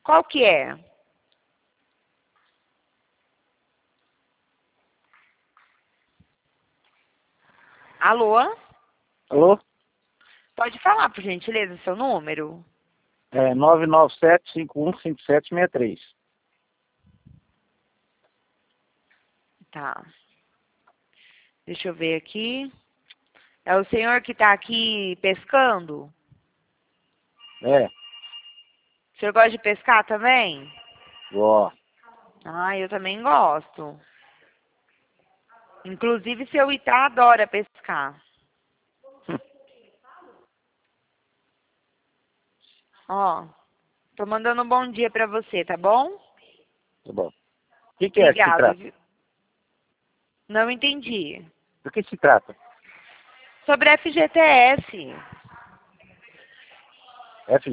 Qual que é? Alô? Alô? Pode falar, por gentileza, seu número? É 997-515763. Tá. Deixa eu ver aqui. É o senhor que está aqui pescando? É, O senhor gosta de pescar também? ó. Ah, eu também gosto. Inclusive, seu Itá adora pescar. Ó, tô mandando um bom dia pra você, tá bom? Tá bom. O que é que se Obrigada, trata? viu? Não entendi. Do que se trata? Sobre FGTS.